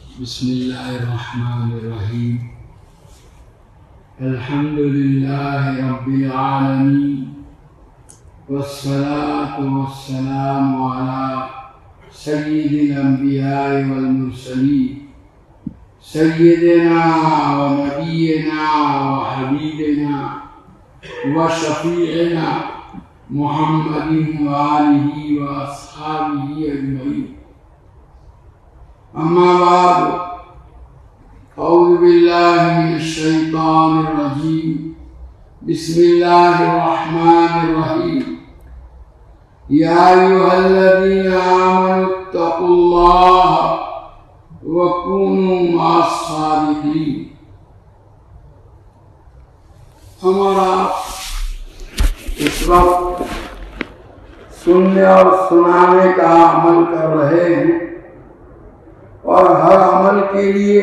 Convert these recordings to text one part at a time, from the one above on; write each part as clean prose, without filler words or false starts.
بسم اللہ الرحمن الرحیم الحمد للہ رب العالمین والصلاة والسلام علی سید الانبیاء والمرسلین سیدنا و نبینا و حبیبنا و شفیعنا محمد و آلہ و اصحابہ اجمعین. اما بعد اعوذ باللہ من الشیطان الرجیم بسم اللہ الرحمن الرحیم. یا ایھا الذین آمنوا اتقوا اللہ وکونوا مع الصادقین. ہمارا اس وقت سننے اور سنانے کا عمل کر رہے ہیں اور ہر عمل کے لیے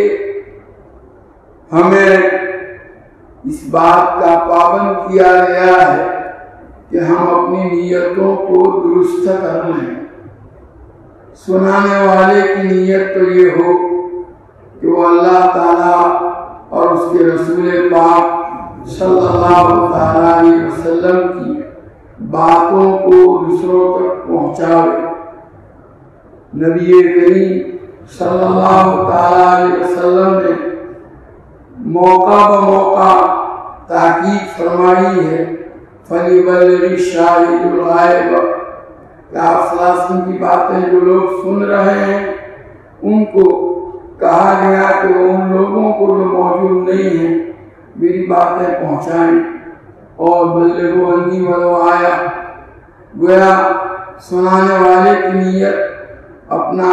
ہمیں اس بات کا پابند کیا گیا ہے کہ ہم اپنی نیتوں کو درست کر لیں. سنانے والے کی نیت تو یہ ہو کہ وہ اللہ تعالیٰ اور اس کے رسول پاک صلی اللہ تعالیٰ علیہ وسلم کی باتوں کو دوسروں تک پہنچائے. نبی کریم صلی اللہ تعالیٰ علیہ وسلم نے موقع بموقع تاکید فرمائی ہے فَلْيُبَلِّغِ الشَّاهِدُ الْغَائِبَ کہ آپ صلی اللہ علیہ وسلم کی باتیں جو لوگ سن رہے ہیں ان کو کہا گیا کہ وہ ان لوگوں کو جو موجود نہیں ہیں میری باتیں پہنچائیں. اور بلغوا عنی ولو آیہ گویا سنانے والے کی نیت اپنا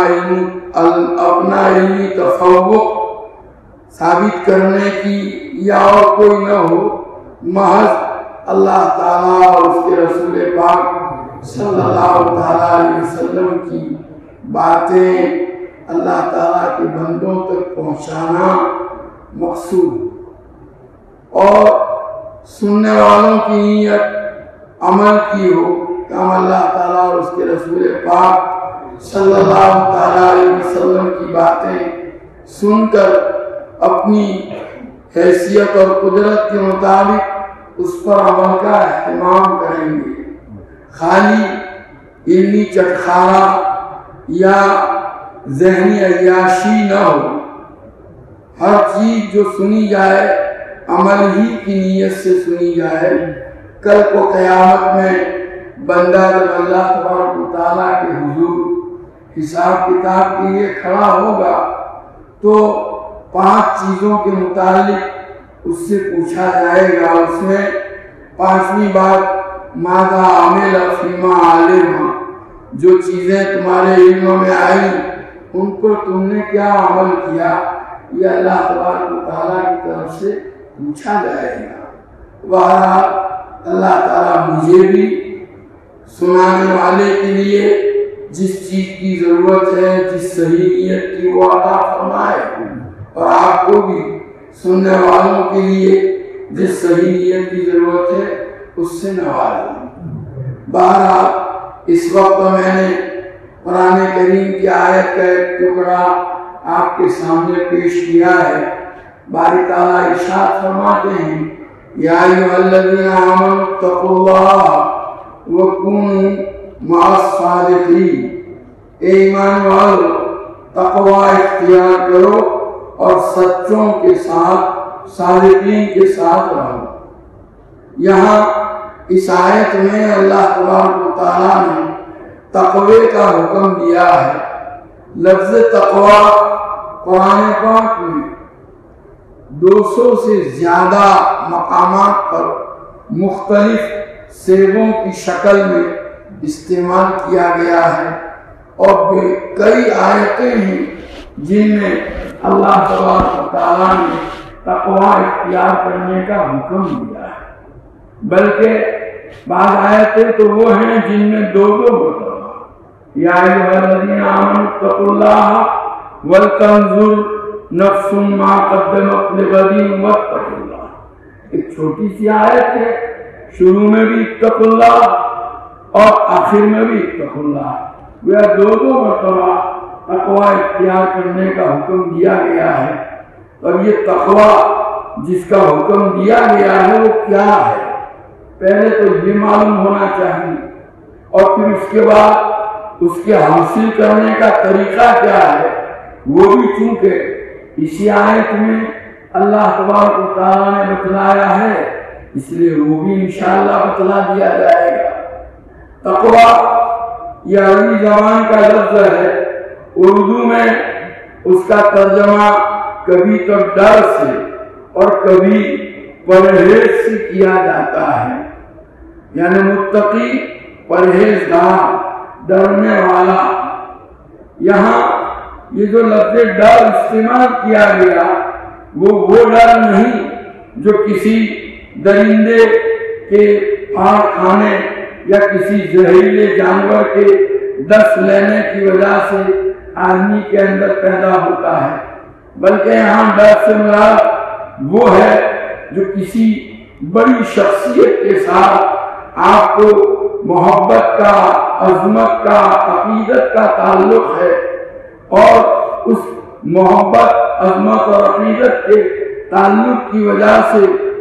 علمی تفوق ثابت کرنے کی یا اور کوئی نہ ہو، محض اللہ تعالیٰ اور اس کے رسول پاک صلی اللہ تعالیٰ علیہ وسلم کی باتیں اللہ تعالیٰ کے بندوں تک پہنچانا مقصود. اور سننے والوں کی نیت عمل کی ہو کہ ہم اللہ تعالیٰ اور اس کے رسول پاک صلی اللہ تعالیٰ علیہ وسلم کی باتیں سن کر اپنی حیثیت اور قدرت کے مطابق اس پر عمل کا اہتمام کریں گے. خالی علمی چٹخارا یا ذہنی عیاشی نہ ہو. ہر چیز جو سنی جائے عمل ہی کی نیت سے سنی جائے. کل کو قیامت میں بندہ جب اللہ تبارک و تعالیٰ کے حضور حساب کتاب کے لیے کھڑا ہوگا تو 5 چیزوں کے متعلق اس سے پوچھا جائے گا. اس میں 5ویں بات ماذا عمل فیما علم، جو چیزیں تمہارے علم میں آئی ان پر تم نے کیا عمل کیا، یہ اللہ تبارک و تعالیٰ کی طرف سے پوچھا جائے گا. بہرحال اللہ تعالیٰ مجھے بھی سنانے والے کے لیے جس چیز کی ضرورت ہے، جس صحیح نیت کی وہ عطا فرمائے، اور آپ کو بھی سننے والوں کے لیے جس صحیح نیت کی ضرورت ہے اس سے نوازے. بہرحال اس وقت میں نے قرآن کریم کی آیت کا ایک ٹکڑا آپ کے سامنے پیش کیا ہے. باری تعالیٰ ارشاد فرماتے ہیں یا ایھا الذین آمنوا اتقوا اللہ وکونوا مع الصادقین. اے ایمان والو تقوی اختیار کرو اور سچوں کے ساتھ صادقین کے ساتھ رہو. یہاں اس آیت میں اللہ تبارک و تعالیٰ نے تقوی کا حکم دیا ہے. لفظ تقوی قرآن پاک میں 200 سے زیادہ مقامات پر مختلف صیغوں کی شکل میں استعمال کیا گیا ہے، اور کئی آیتیں ہیں جن میں اللہ تبارک و تعالیٰ نے تقوی اختیار کرنے کا حکم دیا ہے. بلکہ بعض آیتیں تو وہ ہیں جن میں 2 ہوتا ہے یا ایھا الذین آمنوا اتقوا اللہ ولتنظر نفس ما قدمت لغد واتقوا اللہ. ایک چھوٹی سی آیت ہے، شروع میں بھی اتقوا اللہ اور آخر میں بھی اتقوا اللہ. وہ 2 مرتبہ تقوی اختیار کرنے کا حکم دیا گیا ہے. اور یہ تقوی جس کا حکم دیا گیا ہے وہ کیا ہے؟ پہلے تو یہ معلوم ہونا چاہیے، اور پھر اس کے بعد اس کے حاصل کرنے کا طریقہ کیا ہے وہ بھی چونکہ اسی آیت میں اللہ تبارک و تعالیٰ نے بتلایا ہے، اس لیے وہ بھی انشاءاللہ بتلا دیا جائے گا. تقوی یہ عربی زبان کا لفظ ہے. اردو میں اس کا ترجمہ کبھی تو ڈر سے اور کبھی پرہیز سے کیا جاتا ہے، یعنی متقی، پرہیزگار، ڈرنے والا. یہاں یہ جو لفظ ڈر استعمال کیا گیا وہ ڈر نہیں جو کسی درندے کے پھاڑ کھانے یا کسی زہریلے جانور کے ڈس لینے کی وجہ سے آدمی کے اندر پیدا ہوتا ہے، بلکہ یہاں ڈر سے مراد وہ ہے جو کسی بڑی شخصیت کے ساتھ آپ کو محبت کا، عظمت کا، عقیدت کا تعلق ہے، اور اس محبت، عظمت اور عقیدت کے تعلق کی وجہ سے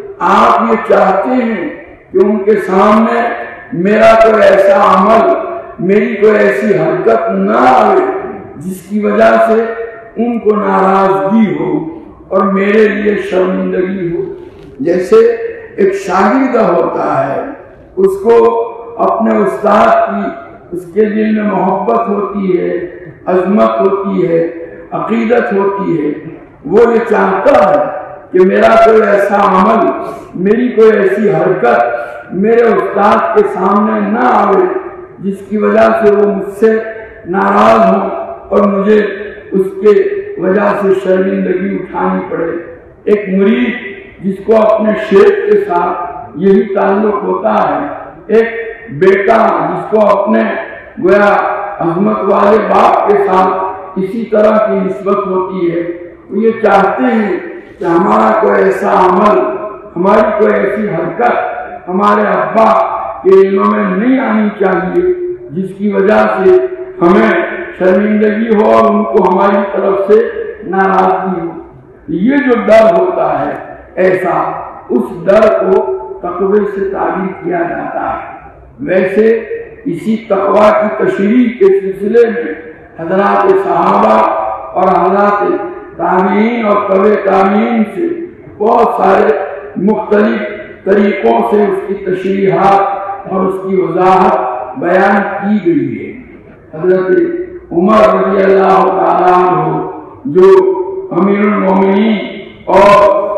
آپ یہ چاہتے ہیں کہ ان کے سامنے میرا کوئی ایسا عمل، میری کوئی ایسی حرکت نہ آئے جس کی وجہ سے ان کو ناراضگی ہو اور میرے لیے شرمندگی ہو. جیسے ایک شاگرد ہوتا ہے، اس کو اپنے استاد کی، اس کے دل میں محبت ہوتی ہے، عظمت ہوتی ہے، عقیدت ہوتی ہے. وہ یہ چاہتا ہے کہ میرا کوئی ایسا عمل، میری کوئی ایسی حرکت میرے استاد کے سامنے نہ آئے جس کی وجہ سے وہ مجھ سے ناراض ہو اور مجھے اس کے وجہ سے شرمندگی اٹھانی پڑے. ایک مرید جس کو اپنے شیخ کے ساتھ یہی تعلق ہوتا ہے، ایک بیٹا جس کو اپنے گویا عظمت والے باپ کے ساتھ اسی طرح کی نسبت ہوتی ہے، وہ یہ چاہتے ہیں کہ ہمارا کوئی ایسا عمل، ہماری کوئی ایسی حرکت ہمارے ابا کے علم میں نہیں آنی چاہیے جس کی وجہ سے ہمیں شرمندگی ہو اور ان کو ہماری طرف سے ناراضگی ہو. یہ جو ڈر ہوتا ہے، ایسا اس ڈر کو تقوی سے تعبیر کیا جاتا ہے. ویسے اسی تقوی کی تشریح کے سلسلے میں حضرات صحابہ اور حضرات تابعین اور تبع تابعین سے بہت سارے مختلف طریقوں سے اس کی تشریحات اور اس کی وضاحت بیان کی گئی ہے. حضرت عمر رضی اللہ تعالیٰ عنہ جو امیر المومنین اور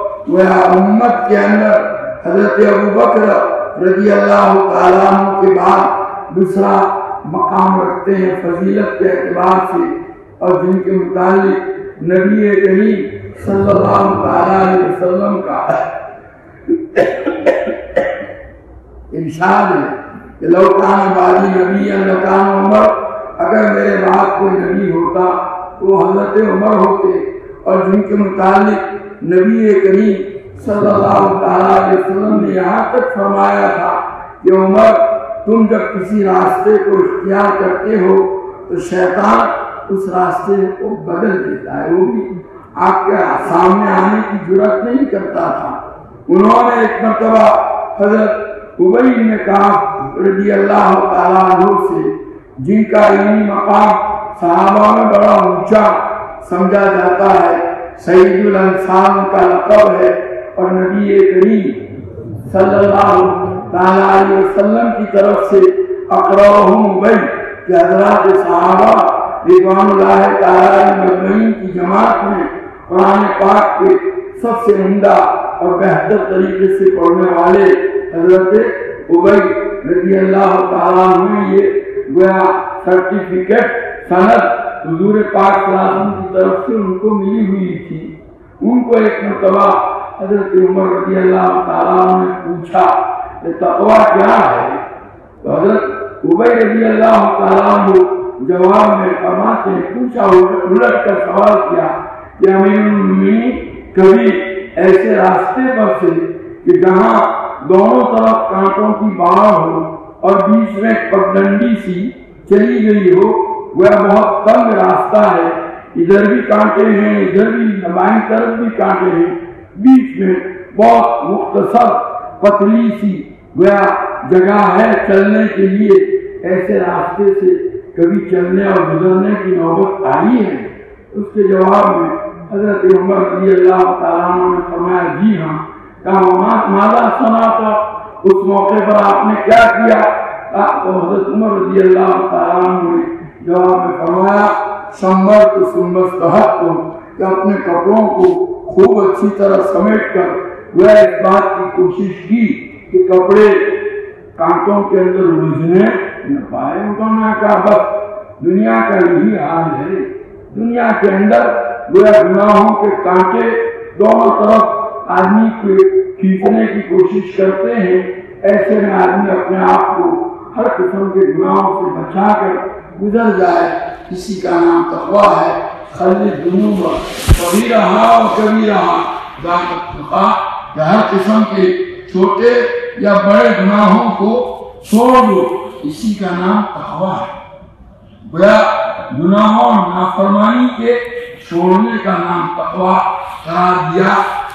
امت کے اندر حضرت ابوبکر رضی اللہ تعالیٰ عنہ کے بعد دوسرا مقام رکھتے ہیں فضیلت کے اعتبار سے، اور جن کے متعلق نبی کریم صلی اللہ علیہ وسلم کا ارشاد ہے کہ لو کان بعدی نبی لکان عمر، اگر میرے بعد کوئی نبی ہوتا تو حضرت عمر ہوتے. اور جن کے متعلق نبی کریم صلی اللہ علیہ وسلم نے یہاں تک فرمایا تھا کہ عمر تم جب کسی راستے کو اختیار کرتے ہو تو شیطان اس راستے کو بدل دیتا ہے، وہ بھی آپ کے سامنے آنے کی جرات نہیں کرتا تھا. انہوں نے ایک مرتبہ حضرت ابی بن کعب رضی اللہ تعالیٰ عنہ سے، جن کا علمی مقام صحابہ میں بڑا اونچا سمجھا جاتا ہے، سید الانصار کا لقب ہے، اور نبی کریم صلی اللہ تعالیٰ علیہ وسلم کی طرف سے اقرأہم ابی کہ حضرات صحابہ رضوان اللہ تعالیٰ مجمعین کی جماعت میں قرآن پاک کے سب سے عمدہ اور بہتر طریقے سے پڑھنے والے حضرت ابی رضی اللہ تعالیٰ عنہ یہ گویا سرٹیفکیٹ سند حضور پاک صلی اللہ علیہ وسلم کی طرف سے ان کو ملی ہوئی تھی. ان کو ایک مرتبہ حضرت عمر رضی اللہ تعالیٰ عنہ نے پوچھا کہ تقوی کیا ہے؟ تو حضرت ابی رضی اللہ تعالیٰ عنہ جواب میں فرماتے ہیں، پوچھا الٹ کر سوال کیا کہ امیر المومنین کبھی ایسے راستے پر سے کہ جہاں دونوں طرف کانٹوں کی باڑ ہو اور بیچ میں پگڈنڈی سی چلی گئی ہو، وہ بہت تنگ راستہ ہے، ادھر بھی کانٹے ہیں، ادھر بھی بائیں طرف بھی کانٹے ہیں، بیچ میں بہت مختصر پتلی سی گویا جگہ ہے چلنے کے لیے۔ ایسے راستے سے کبھی چلنے اور گزرنے کی نوبت آئی ہے؟ اس کے جواب میں حضرت عمر رضی اللہ تعالیٰ عنہ نے فرمایا جی ہاں۔ کہا ماذا سناتا، اس موقع پر آپ نے کیا کیا؟ تو حضرت عمر رضی اللہ تعالیٰ عنہ نے جواب میں فرمایا سمبر تو سمبس کہت تو، کہ اپنے کپڑوں کو خوب اچھی طرح سمیٹ کر وہ اس بات کی کوشش کی کہ کپڑے کانٹوں کے اندر الجھنے نہ پائے۔ انہوں نے کہا بس دنیا کا یہی حال ہے، دنیا کے اندر گویا گناہوں کے کانٹے دونوں طرف آدمی کو کھینچنے کی کوشش کرتے ہیں۔ ایسے میں آدمی اپنے آپ کو ہر قسم کے گناہوں سے بچا کر گزر جائے، اسی کا نام تقویٰ ہے۔ خلی الذنوب صغیرہا و کبیرہا ذاک التقیٰ، کہ ہر قسم کے چھوٹے یا بڑے گناہوں کو چھوڑ دو، اسی کا نام تقویٰ ہے۔ گویا گناہوں اور نافرمانی کے چھوڑنے کا نام تقویٰ قرار دیا۔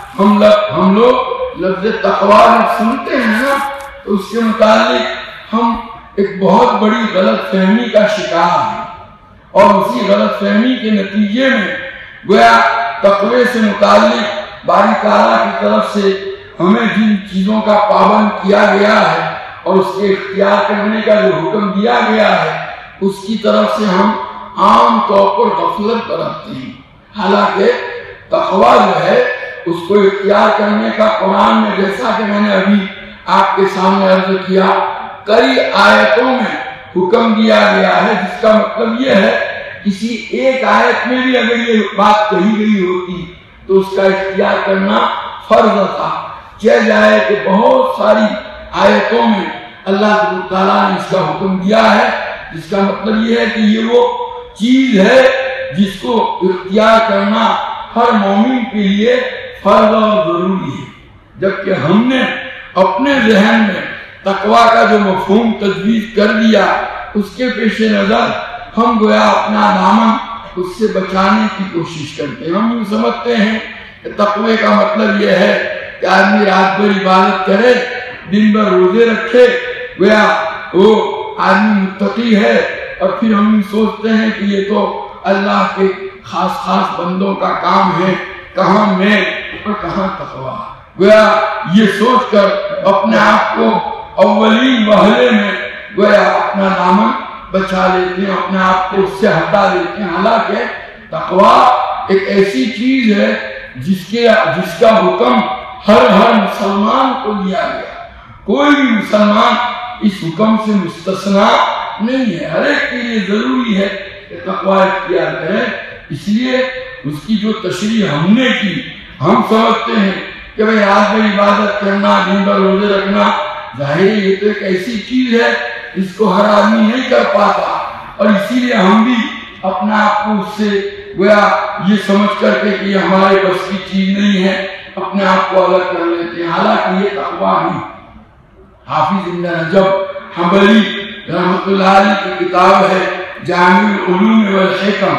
ہم لوگ لفظ تقویٰ جب سنتے ہیں نا تو اس کے متعلق ہم ایک بہت بڑی غلط فہمی کا شکار ہیں، اور اسی غلط فہمی کے نتیجے میں گویا تقوی سے متعلق باری تعالیٰ کی طرف سے ہمیں جن چیزوں کا پابند کیا گیا ہے اور اس کے اختیار کرنے کا جو حکم دیا گیا ہے اس کی طرف سے ہم عام طور پر غفلت برتتے ہیں۔ حالانکہ تقویٰ جو ہے اس کو اختیار کرنے کا قرآن میں، جیسا کہ میں نے ابھی آپ کے سامنے عرض کیا، کئی آیتوں میں حکم دیا گیا ہے، جس کا مطلب یہ ہے کسی ایک آیت میں بھی اگر یہ بات کہی گئی ہوتی تو اس کا اختیار کرنا فرض تھا۔ کیا جائے کہ بہت ساری آیتوں میں اللہ تعالیٰ نے اس کا حکم دیا ہے، جس کا مطلب یہ ہے کہ یہ وہ چیز ہے جس کو اختیار کرنا ہر مومن کے لیے فرض اور ضروری ہے۔ جبکہ ہم نے اپنے ذہن میں تقویٰ کا جو مفہوم تجویز کر دیا، اس کے پیش نظر ہم گویا اپنا دامن اس سے بچانے کی کوشش کرتے ہیں۔ ہم یوں سمجھتے ہیں کہ تقوی کا مطلب یہ ہے کہ آدمی رات بھر عبادت کرے، دن بھر روزے رکھے، گویا وہ آدمی متقی ہے، اور پھر ہم سوچتے ہیں کہ یہ تو اللہ کے خاص بندوں کا کام ہے، کہاں میں اور کہاں تقویٰ۔ گویا یہ سوچ کر اپنے آپ کو اولین وہلے میں گویا اپنا دامن بچا لیتے ہیں، اپنے آپ کو اس سے ہٹا دیتے ہیں۔ حالانکہ تقویٰ ایک ایسی چیز ہے جس کا حکم ہر مسلمان کو دیا گیا، کوئی بھی مسلمان اس حکم سے مستثنا نہیں ہے، ہر ایک کے لیے ضروری ہے کہ تقویٰ اختیار کرے۔ اس لیے اس کی جو تشریح ہم نے کی، ہم سمجھتے ہیں کہ بھئی رات میں عبادت کرنا، دن بھر روزے رکھنا، ظاہر ہے یہ تو ایک ایسی چیز ہے جس کو ہر آدمی نہیں کر پاتا، اور اسی لیے ہم بھی اپنا آپ کو اس سے گویا یہ سمجھ کر کے کہ یہ ہمارے بس کی چیز نہیں ہے، اپنے آپ کو الگ کر لیتے ہیں، حالانکہ یہ تقویٰ نہیں۔ حافظ ابن رجب حنبلی رحمۃ اللہ علیہ کی کتاب ہے جامع العلوم والحکم،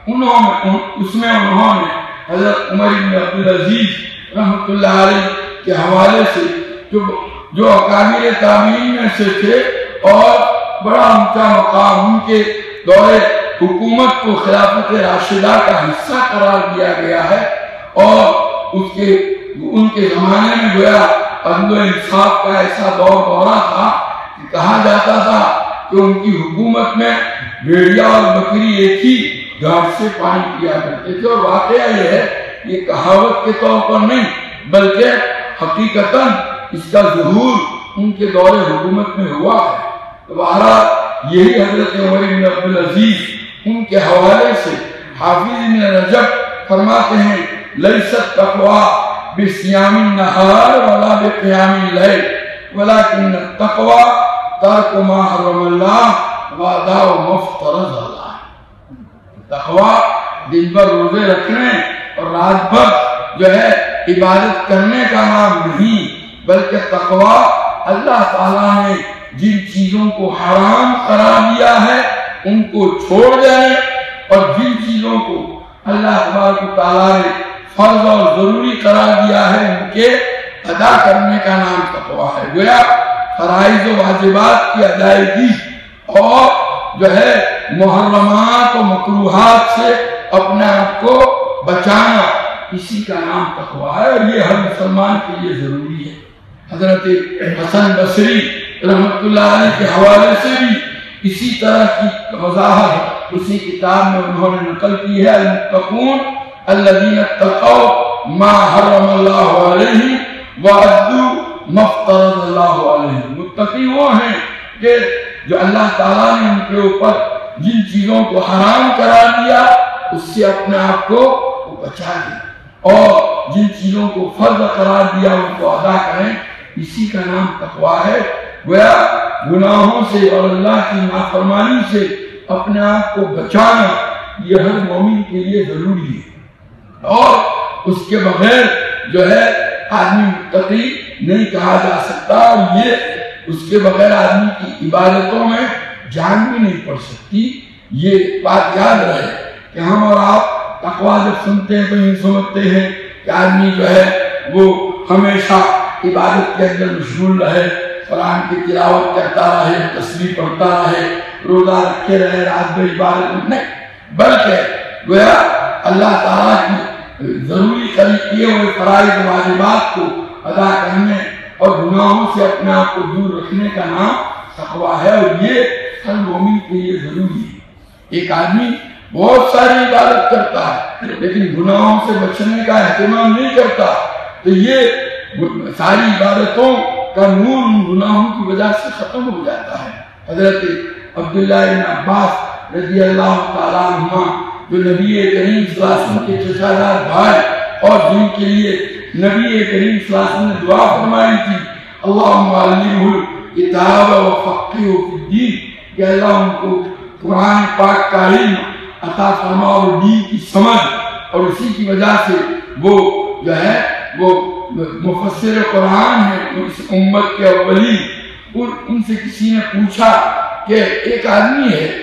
اس میں انہوں نے حضرت عمر بن عبدالعزیز رحمۃ اللہ علیہ کے حوالے سے جو اکابر تابعین میں سے تھے اور بڑا اونچا مقام، ان کے دور حکومت کو خلافت راشدہ کا حصہ قرار دیا گیا ہے، اور ان کے زمانے میں گویا عدل و انصاف کا ایسا دورہ تھا کہ کہا جاتا تھا کہ ان کی حکومت میں بھیڑیا اور بکری ایک ہی گھاٹ سے پانی پیا کرتے تھے، اور واقعہ یہ ہے، یہ کہاوت کے طور پر نہیں بلکہ حقیقتاً اس کا ظہور ان کے دور حکومت میں ہوا ہے۔ تو بہرحال یہی حضرت عمر بن عبدالعزیز ان کے حوالے سے حافظ ابن رجب فرماتے ہیں لیست تقویٰ بصیام النہار ولا بقیام اللیل ولکن التقویٰ ترک ما حرم اللہ واداء ما افترض اللہ۔ تقویٰ دن بھر روزے رکھنے اور رات بھر جو ہے عبادت کرنے کا نام نہیں، بلکہ تقویٰ اللہ تعالیٰ نے جن چیزوں کو حرام قرار دیا ہے ان کو چھوڑ جائیں، اور جن چیزوں کو اللہ تبارک و تعالیٰ نے فرض اور ضروری قرار دیا ہے ان کے ادا کرنے کا نام تقویٰ ہے۔ گویا فرائض و واجبات کی ادائیگی اور جو ہے محرمات و مکروہات سے اپنے آپ کو بچانا، اسی کا نام تقویٰ ہے، اور یہ ہر مسلمان کے لیے ضروری ہے۔ حضرت حسن بصری رحمۃ اللہ علیہ کے حوالے سے بھی اسی طرح کی وضاحت اسی کتاب میں انہوں نے نقل کی ہے، المتقون الذین اتقوا ما حرم اللہ علیہم وعدوا ما افترض اللہ علیہم۔ متقی وہ ہیں کہ جو اللہ تعالیٰ نے ان کے اوپر جن چیزوں کو حرام قرار دیا اس سے اپنے آپ کو بچا دیں، اور جن چیزوں کو فرض قرار دیا ان کو ادا کریں، اسی کا نام تقویٰ ہے۔ گویا گناہوں سے اور اللہ کی نافرمانی سے اپنے آپ کو بچانا یہ ہر مومن کے لیے ضروری ہے، اور اس کے بغیر جو ہے آدمی متقی نہیں کہا جا سکتا، اور یہ اس کے بغیر آدمی کی عبادتوں میں جان بھی نہیں پڑ سکتی۔ یہ بات یاد رہے کہ ہم اور آپ تقویٰ جب سنتے ہیں تو یہ سمجھتے ہیں کہ آدمی جو ہے وہ ہمیشہ عبادت کے اندر مشغول رہے، قرآن کی تلاوت کرتا رہے، تسبیح پڑھتا رہے، روزہ رکھے رہے، رات میں عبادت نہیں، بلکہ گویا اللہ تعالیٰ کی ضروری کیے ہوئے فرائض واجبات کو ادا کرنے اور گناہوں سے اپنے آپ کو دور رکھنے کا نام تقویٰ ہے، اور یہ ہر مومن کے لیے ضروری ہے۔ ایک آدمی بہت ساری عبادت کرتا ہے لیکن گناہوں سے بچنے کا اہتمام نہیں کرتا تو یہ ساری عبادتوں کا نور ان گناہوں کی وجہ سے ختم ہو جاتا ہے۔ حضرت عبداللہ بن عباس رضی اللہ تعالیٰ عنہ جو نبی کریم صلی اللہ علیہ وسلم کے چچا زاد بھائی اور جن کے لیے نبی کریم صلی اللہ علیہ وسلم نے دعا فرمائی تھی اللہم علمہ الکتاب وفقہہ فی الدین، کہ اللہ ان کو قرآن پاک کا علم عطا فرما اور دین کی سمجھ، اور اسی کی وجہ سے وہ جو ہے وہ مفسر قرآن ہے اس امت کے اولی۔ اور ان سے کسی نے پوچھا کہ ایک آدمی ہے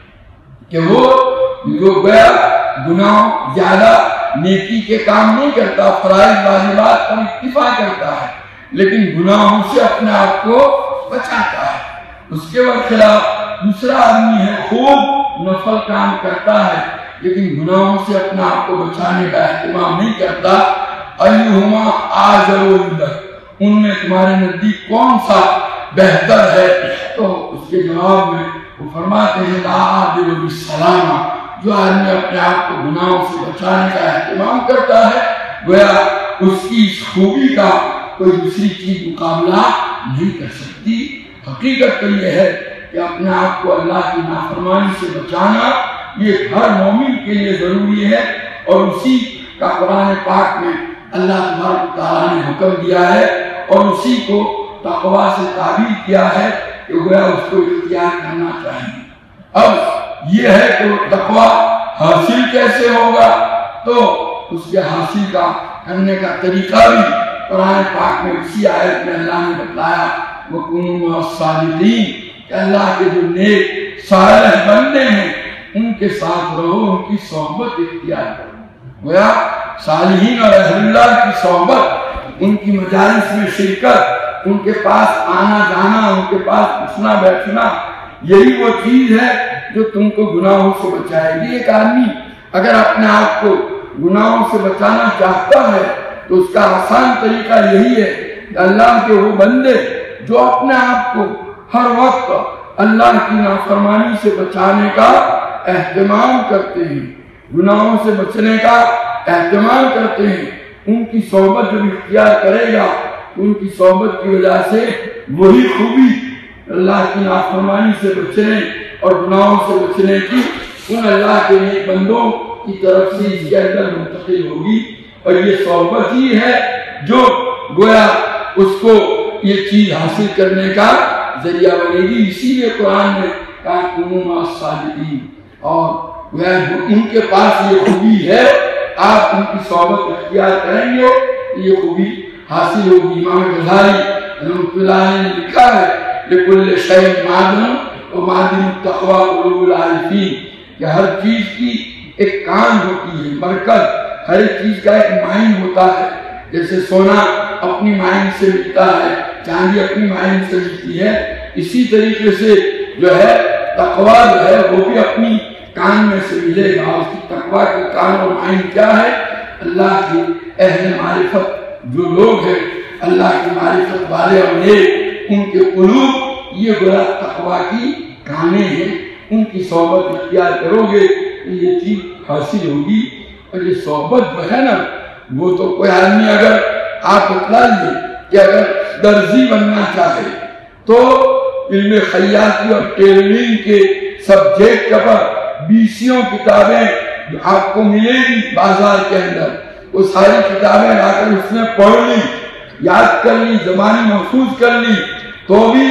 کہ وہ جو گیا گناہ زیادہ نیکی کے کام نہیں کرتا، فرائض واجبات پر اکتفا کرتا ہے لیکن گناہوں سے اپنے آپ کو بچاتا ہے۔ اس کے برخلاف دوسرا آدمی ہے خوب نفل کام کرتا ہے لیکن گناہوں سے اپنے آپ کو بچانے کا اہتمام نہیں کرتا۔ ایہما اعذر عندک، ان میں تمہارے نزدیک کون سا بہتر ہے؟ تو اس کے جواب میں وہ فرماتے ہیں لا عادل بالسلامہ، جو آدمی اپنے آپ کو گناہوں سے بچانے کا اہتمام کرتا ہے گویا اس کی اس خوبی کا کوئی دوسری چیز مقابلہ نہیں کر سکتی۔ حقیقت تو یہ ہے کہ اپنے آپ کو اللہ کی نافرمانی سے بچانا یہ ہر مومن کے لیے ضروری ہے، اور اسی کا قرآن پاک میں اللہ تبارک تعالیٰ نے حکم دیا ہے اور اسی کو تقویٰ سے تعبیر کیا ہے کہ گویا اس کو اختیار کرنا چاہیے۔ اب یہ ہے کہ تقویٰ حاصل کیسے ہوگا، تو اس کے حاصل کا کرنے کا طریقہ بھی قرآن پاک میں اسی آیت میں اللہ نے بتلایا وَكُونُوا مَعَ الصَّادِقِينَ، کہ اللہ کے جو نیک صالح بندے ہیں ان کے ساتھ رہو، ان کی صحبت اختیار کرو۔ گویا صالحین اور اہل اللہ کی صحبت، ان کی مجالس میں شرکت، ان کے پاس آنا جانا، ان کے پاس اٹھنا بیٹھنا، یہی وہ چیز ہے جو تم کو گناہوں سے بچائے گی۔ ایک آدمی اگر اپنے آپ کو گناہوں سے بچانا چاہتا ہے تو اس کا آسان طریقہ یہی ہے کہ اللہ کے وہ بندے جو اپنے آپ کو ہر وقت اللہ کی نافرمانی سے بچانے کا اہتمام کرتے ہیں، گناہوں سے بچنے کا اہتمام کرتے ہیں، ان کی صحبت جب اختیار کرے گا ان کی صحبت کی وجہ سے وہی خوبی اللہ کی نافرمانی سے بچنے اور گناہوں سے بچنے کی ان اللہ کے نیک بندوں کی طرف سے اس کے اندر منتقل ہوگی، اور یہ صحبت ہی ہے جو گویا اس کو یہ چیز حاصل کرنے کا ذریعہ بنے گی۔ اسی لیے قرآن میں کہا کونوا مع الصادقین، اور گویا ان کے پاس یہ خوبی ہے، آپ ان کی صحبت اختیار کریں گے یہ خوبی حاصل ہوگی۔ امام غزالی رحمۃ اللہ نے لکھا ہے لکل شیء معدن ومعدن التقوی قلوب العارفین، کہ ہر چیز کی ایک کان ہوتی ہے، مرکز، ہر ایک چیز کا ایک معین ہوتا ہے. جیسے سونا اپنی معین سے ملتا ہے، چاندی اپنی معین سے ملتی ہے، اسی طریقے سے جو ہے تقوی جو ہے وہ بھی اپنی کان میں سے ملے گا. اس کی تقوی کی کان اور معین کیا ہے؟ اللہ کی اہل معرفت جو لوگ ہیں، اللہ کی معرفت والے اور نیک، ان کے قلوب یہ گویا تقوی کی کانیں ہیں. ان کی صحبت اختیار کرو گے تو یہ چیز حاصل ہوگی. اور یہ صحبت جو ہے نا، وہ تو کوئی آدمی اگر آپ بتلا لیے کہ اگر درزی بننا چاہے تو علم خیاطی اور ٹیلرنگ کے سبجیکٹ پر 20 کتابیں جو آپ کو ملے گی بازار کے اندر، وہ ساری کتابیں لا کر اس نے پڑھ لی، یاد کر لی، زبانی محفوظ کر لی، تو بھی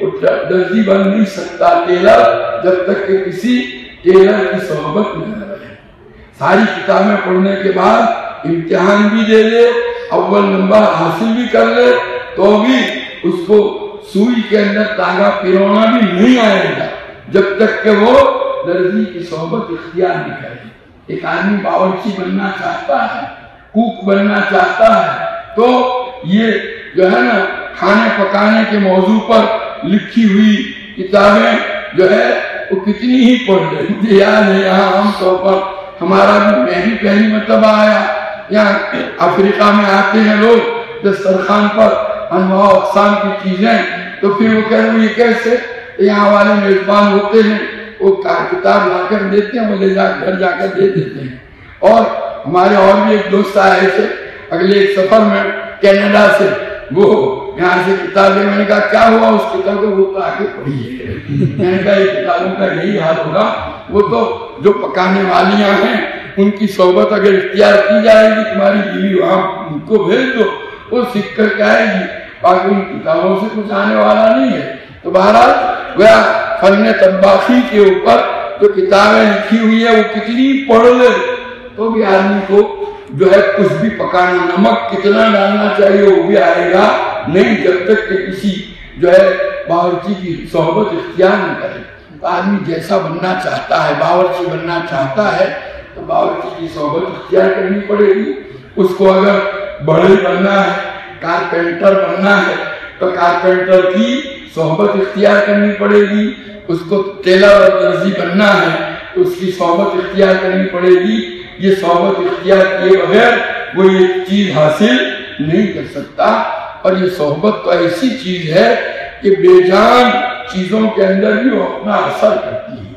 درزی بن نہیں سکتا ٹیلر جب تک کہ کسی ٹیلر کی صحبت میں نہ رہے. ساری کتابیں پڑھنے کے بعد امتحان بھی دے لے، اول نمبر حاصل بھی کر لے، تو بھی اس کو سوئی کے اندر تاگا پیرونا بھی نہیں آئے گا جب تک کہ وہ درزی کی صحبت اختیار نہیں کرے. ایک آدمی باورچی بننا چاہتا ہے، کوک بننا چاہتا ہے، تو یہ جو ہے نا کھانے پکانے کے موضوع پر لکھی ہوئی کتابیں جو ہے وہ کتنی ہی پڑھ لے. مجھے یاد ہے یہاں عام طور پر ہمارا بھی، میں بھی پہلی مرتبہ آیا، یہاں افریقہ میں آتے ہیں لوگ دسترخوان پر انواع اقسام کی چیزیں، تو پھر وہ کہہ رہے ہیں یہ کیسے؟ یہاں والے میزبان ہوتے ہیں، وہ کتاب لا کر دیتے ہیں، وہ لے جا گھر جا کر دے دیتے ہیں. اور ہمارے اور بھی ایک دوست آئے تھے اگلے ایک سفر میں کینیڈا سے، وہ یہاں سے کتاب لے. میں نے کہا کیا ہوا اس کتاب کو؟ وہ تو آگے پڑھی ہے. میں نے کہا یہ کتابوں کا یہی حال ہوگا، وہ تو جو پکانے والیاں ہیں ان کی صحبت اگر اختیار کی جائے گی، تمہاری بیوی وہاں ان کو بھیج دو، وہ سیکھ کر کے آئے گی، باقی ان کتابوں سے کچھ آنے والا نہیں ہے. تو بہرحال گویا فن طباخی کے اوپر جو کتابیں لکھی ہوئی ہیں وہ کتنی پڑھ لے تو بھی آدمی کو جو ہے کچھ بھی پکانا، نمک کتنا ڈالنا چاہیے وہ بھی آئے گا نہیں جب تک کہ کسی جو ہے باورچی کی صحبت اختیار نہ کرے. تو آدمی جیسا بننا چاہتا ہے، باورچی بننا چاہتا ہے تو باورچی کی صحبت اختیار کرنی پڑے گی. اس کو اگر بڑھئی بننا ہے، کارپینٹر بننا ہے تو کارپینٹر کی صحبت اختیار کرنی پڑے گی. اس کو ٹیلر اور درزی بننا ہے تو اس کی صحبت اختیار کرنی پڑے گی. یہ صحبت اختیار کیے بغیر وہ یہ چیز حاصل نہیں کر سکتا. اور یہ صحبت تو ایسی چیز ہے کہ بے جان چیزوں کے اندر بھی وہ اپنا اثر کرتی ہے.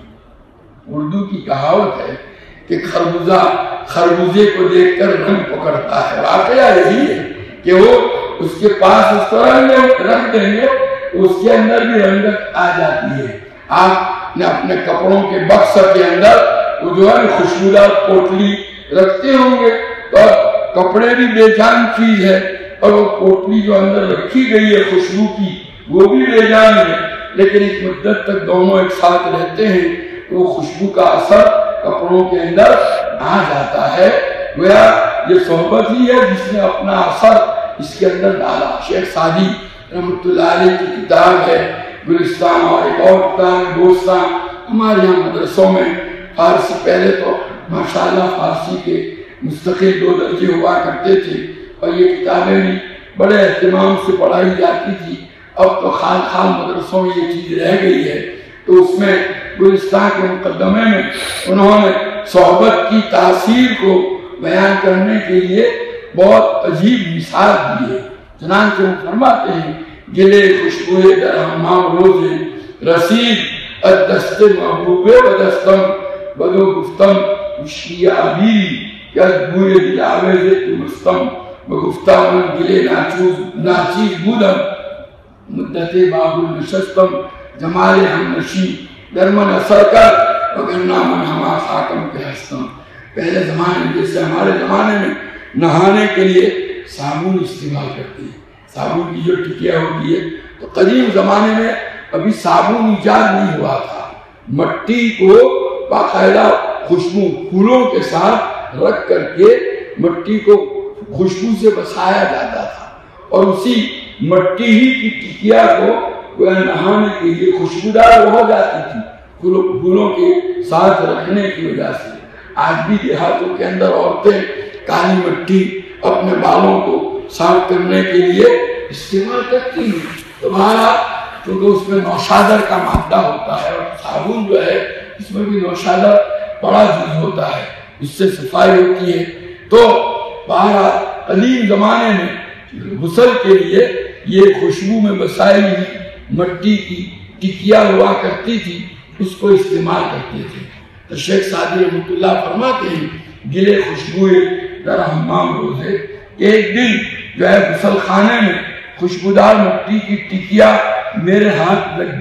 اردو کی کہاوت ہے کہ خربوزہ خربوزے کو دیکھ کر رنگ پکڑتا ہے. واقعہ یہی ہے کہ وہ اس کے پاس اس طرح رکھ دیں گے اس کے اندر بھی رنگت آ جاتی ہے. آپ نے اپنے کپڑوں کے بکس کے اندر وہ جو ہے خوشبودار پوٹلی رکھتے ہوں گے تو کپڑے بھی بے جان چیز ہے، اور وہ پوٹلی جو اندر رکھی گئی ہے خوشبو کی وہ بھی بے جان ہے، لیکن ایک مدت تک دونوں ایک ساتھ رہتے ہیں تو وہ خوشبو کا اثر کپڑوں کے اندر آ جاتا ہے. گویا یہ صحبت ہی ہے جس نے اپنا اثر اس کے اندر ڈالا. شیخ سعدی رحمۃ اللہ علیہ کی کتاب ہے گلستان، اور ایک اور کتاب ہے بوستان. ہمارے یہاں مدرسوں میں فارسی، پہلے تو ماشاءاللہ فارسی کے مستقل 2 درجے ہوا کرتے تھے اور یہ کتابیں بھی بڑے اہتمام سے پڑھائی جاتی تھی. اب تو خال خال مدرسوں میں یہ چیز رہ گئی ہے. تو اس میں گلستان کے مقدمے میں انہوں نے صحبت کی تاثیر کو بیان کرنے کے لیے بہت عجیب مثال دی ہے. چنانچہ وہ فرماتے ہیں گلے خوشبوئے در حمام روزے رسید الدست محبوبے بدستم بدو گفتم مشکی عبیری کہ بوئے دل آویزے تو مستم بگفتہ من گلے ناچیز بودم مدت باب النشستم جمال ہم نشی درمن اثر کر وگرنا من ہما خاکم کے ہستم. پہلے زمانے میں جیسے ہمارے زمانے میں نہانے کے لیے صابن استعمال کرتے ہیں، صابن کی جو ٹکیا ہوتی ہے، تو قدیم زمانے میں ابھی صابن ایجاد نہیں ہوا تھا. مٹی کو باقاعدہ خوشبو پھولوں کے ساتھ رکھ کر کے مٹی کو خوشبو سے بسایا جاتا تھا اور اسی مٹی ہی کی ٹکیا کو وہ نہانے کے لیے خوشبودار ہو جاتی تھی پھولوں کے ساتھ رکھنے کی وجہ سے۔ آج بھی دیہاتوں کے اندر عورتیں کالی مٹی اپنے بالوں کو صاف کرنے کے لیے استعمال کرتی ہیں۔ تمہارا کیونکہ اس میں نوشادر کا مادہ ہوتا ہے، اور صابن جو ہے اس میں بھی نوشادر بڑا جز ہوتا ہے، اس سے صفائی ہوتی ہے۔ تو بہرحال قدیم زمانے میں غسل کے لیے یہ خوشبو میں بسائی ہوئی مٹی کی ٹکیا ہوا کرتی تھی، اس کو استعمال کرتے تھے۔ تو شیخ سعدی رحمۃ اللہ فرماتے ہیں گلے خوشبوئے در حمام روزے، ایک دن جو ہے غسل خانے میں خوشبودار مٹی کی ٹکیا میرے ہاتھ لگ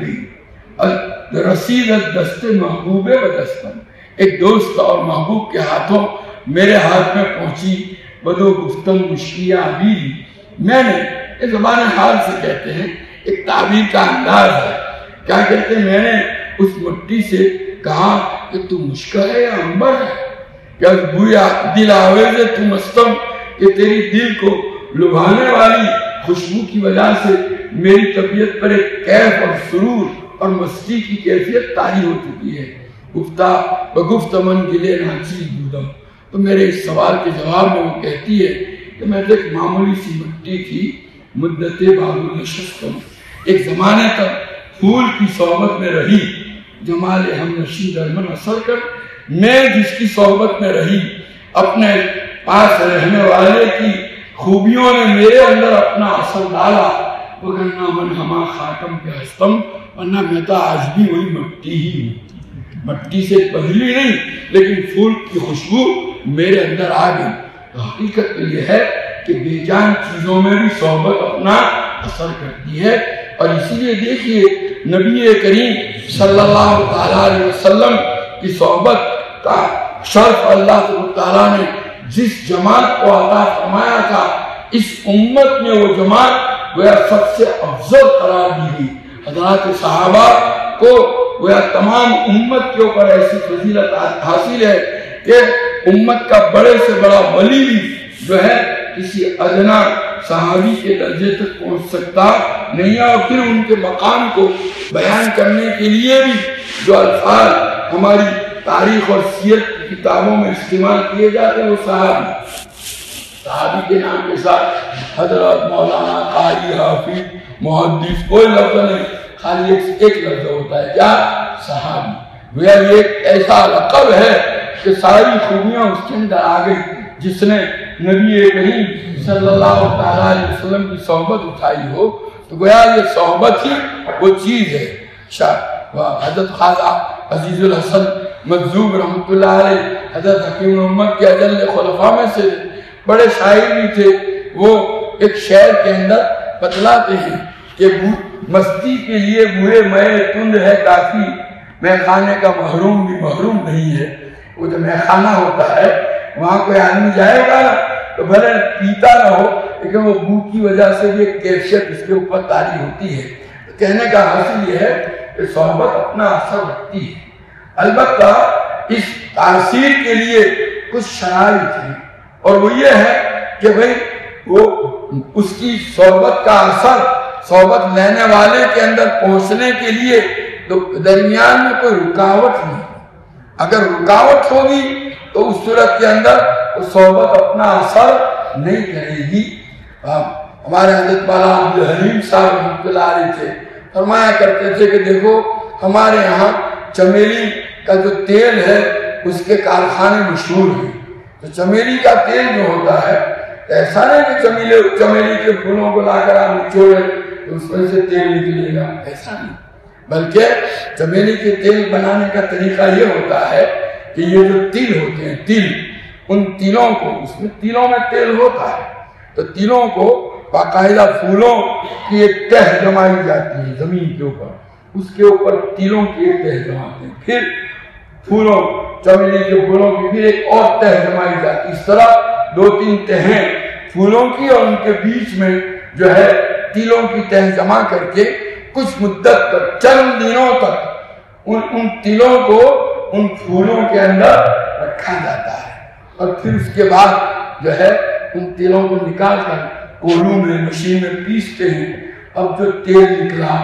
گئی، رسید دست محبوب و دستم، ایک دوست اور محبوب کے ہاتھوں میرے ہاتھ میں پہنچی، بدو گفتم مشکیاں بھی، میں نے یہ زبان حال سے کہتے ہیں، ایک تعبیر کا انداز ہے، کیا کہتے ہیں میں نے اس مٹی سے کہا کہ تو مشکل ہے یا عنبر ہے، کیا گویا دل آویز تو مستم، کہ تیری دل کو لبھانے والی خوشبو کی وجہ سے میری طبیعت پر ایک کیف اور سرور اور مستی کی کیفیت طاری ہو چکی ہے۔ گفتہ بگفت من گلے ناچی بودم، تو میرے اس سوال کے جواب میں وہ کہتی ہے کہ میں تو ایک معمولی سی مٹی کی مدت باب نشستم، ایک زمانے تک پھول کی صحبت میں رہی، جمال ہم نشی درمن اثر کر، میں جس کی صحبت میں رہی، اپنے پاس رہنے والے کی خوبیوں نے میرے اندر اپنا اثر ڈالا، وگرنہ من ہما خاتم کے ہستم، ورنہ میں تو آج بھی وہی مٹی ہی ہوں، مٹی سے بدلی نہیں، لیکن پھول کی خوشبو میرے اندر آ گئی۔ تو حقیقت یہ ہے کہ بے جان چیزوں میں بھی صحبت اپنا اثر کرتی ہے، اور اسی لیے دیکھیے نبی کریم صلی اللہ تعالیٰ علیہ وسلم کی صحبت کا شرف اللہ تعالیٰ نے جس جماعت کو عطا فرمایا تھا، اس امت میں وہ جماعت گویا سب سے افضل قرار دی گئی۔ حضرات صحابہ کو گویا تمام امت کے اوپر ایسی فضیلت حاصل ہے کہ امت کا بڑے سے بڑا ولی بھی جو ہے کسی ادنا صحابی کے درجے تک پہنچ سکتا نہیں ہے، اور پھر ان کے مقام کو بیان کرنے کے لیے بھی جو الفاظ ہماری تاریخ اور سیرت کی کتابوں میں استعمال کیے جاتے ہیں وہ صحابی کے نام کے ساتھ حضرت، مولانا، قاری، حافظ، محدث کوئی لفظ نہیں، خالی ایک لفظ ہوتا ہے، کیا؟ صحابی۔ یہ ایک ایسا لقب ہے کہ ساری خوبیاں اس کے اندر آ گئی، جس نے نبی کریم صلی اللہ تعالیٰ علیہ وسلم کی صحبت اٹھائی ہو تو گویا یہ صحبت ہی وہ چیز ہے۔ حضرت خواجہ عزیز الحسن مجذوب رحمۃ اللہ علیہ حضرت حکیم محمد کے اجل خلفاء میں سے بڑے شاعر بھی تھے، وہ ایک شعر کے اندر بتلاتے ہیں کہ مستی کے لیے بوئے میں تند ہے کافی، میں خانے کا محروم بھی محروم نہیں ہے۔ وہ جو میں خانہ ہوتا ہے وہاں کوئی آدمی جائے گا تو بھلے پیتا نہ ہو، لیکن وہ بو کی وجہ سے بھی ایک کیفیت اس کے اوپر طاری ہوتی ہے۔ کہنے کا حاصل یہ ہے کہ صحبت اپنا اثر رکھتی ہے، البتہ اس تاثیر کے لیے کچھ شرائط ہیں، اور وہ یہ ہے کہ بھئی وہ اس کی صحبت کا اثر صحبت لینے والے کے اندر پہنچنے کے لیے درمیان میں کوئی رکاوٹ نہیں۔ اگر رکاوٹ ہوگی تو اس صورت کے اندر وہ صحبت اپنا اثر نہیں کرے گی۔ ہمارے حضرت مولانا عبدالحلیم صاحب رحمۃ اللہ علیہ تھے، فرمایا کرتے تھے کہ دیکھو ہمارے یہاں چمیلی کا جو تیل ہے اس کے کارخانے مشہور ہیں، تو چمیلی کا تیل جو ہوتا ہے ایسا نہیں کہ چمیلی کے پھولوں کو لا کر آپ نچوڑے تو اس میں سے تیل نکلے گا، ایسا نہیں، بلکہ چمیلی کے تیل بنانے کا طریقہ یہ ہوتا ہے کہ یہ جو تل ہوتے ہیں، تل، ان تلوں کو، اس میں تلوں میں تیل ہوتا ہے، تو تلوں کو باقاعدہ پھولوں کی ایک تہ جمائی جاتی ہے زمین کے اوپر، اس کے اوپر تلوں کی ایک تہ جماتے ہیں، پھر پھولوں، چمیلی کے پھولوں کی پھر ایک اور تہ جمائی جاتی ہے، اس طرح دو تین تہیں پھولوں کی، اور ان کے بیچ میں جو ہے تلوں کی تہ جمع کر کے کچھ مدت تک، چند دنوں تک ان تلوں کو ان پھولوں کے اندر رکھا جاتا ہے، اور پھر اس کے بعد جو ہے ان تلوں کو نکال کر کولوں میں، مشین میں پیستے ہیں۔ اب جو تیل نکلا